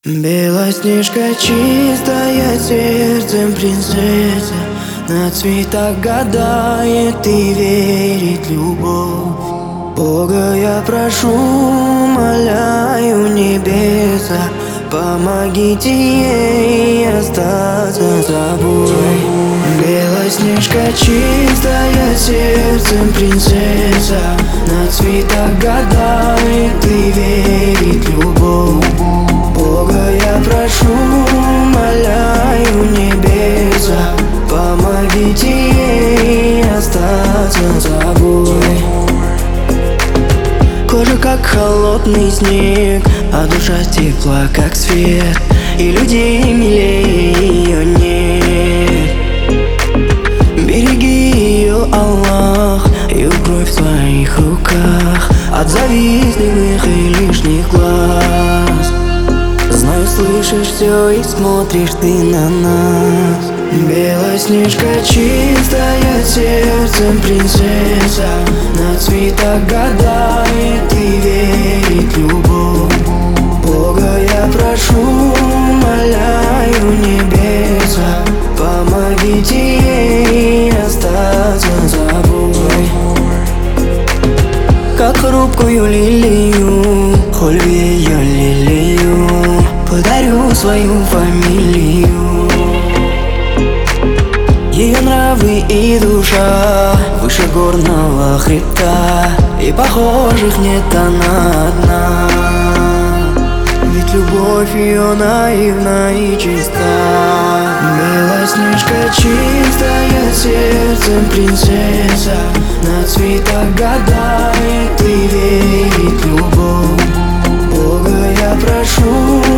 Белоснежка чистая, сердцем принцесса, на цветах гадает и верит любовь. Бога я прошу, умоляю небеса, помогите ей остаться собой. Белоснежка чистая, сердцем принцесса, на цветах гадает и верит любовь. Бога я прошу, умоляю небеса, помогите ей остаться собой. Кожа как холодный снег, а душа тепла как свет, и людей милее ее нет. Береги ее, Аллах, ее кровь в твоих руках от завистливых и лишних глаз. Знаю, слышишь все и смотришь ты на нас. Белоснежка чистая, сердцем принцесса, на цветах гадает и верит любовь. Бога я прошу, умоляю небеса, помогите ей остаться собой. Как хрупкую лилию, холь ее лилию, подарю свою фамилию. Ее нравы и душа выше горного хребта, и похожих нет она одна. Ведь любовь ее наивна и чиста. Белоснежка чистая, сердцем принцесса, на цветах гадает и верит любовь. Бога я прошу,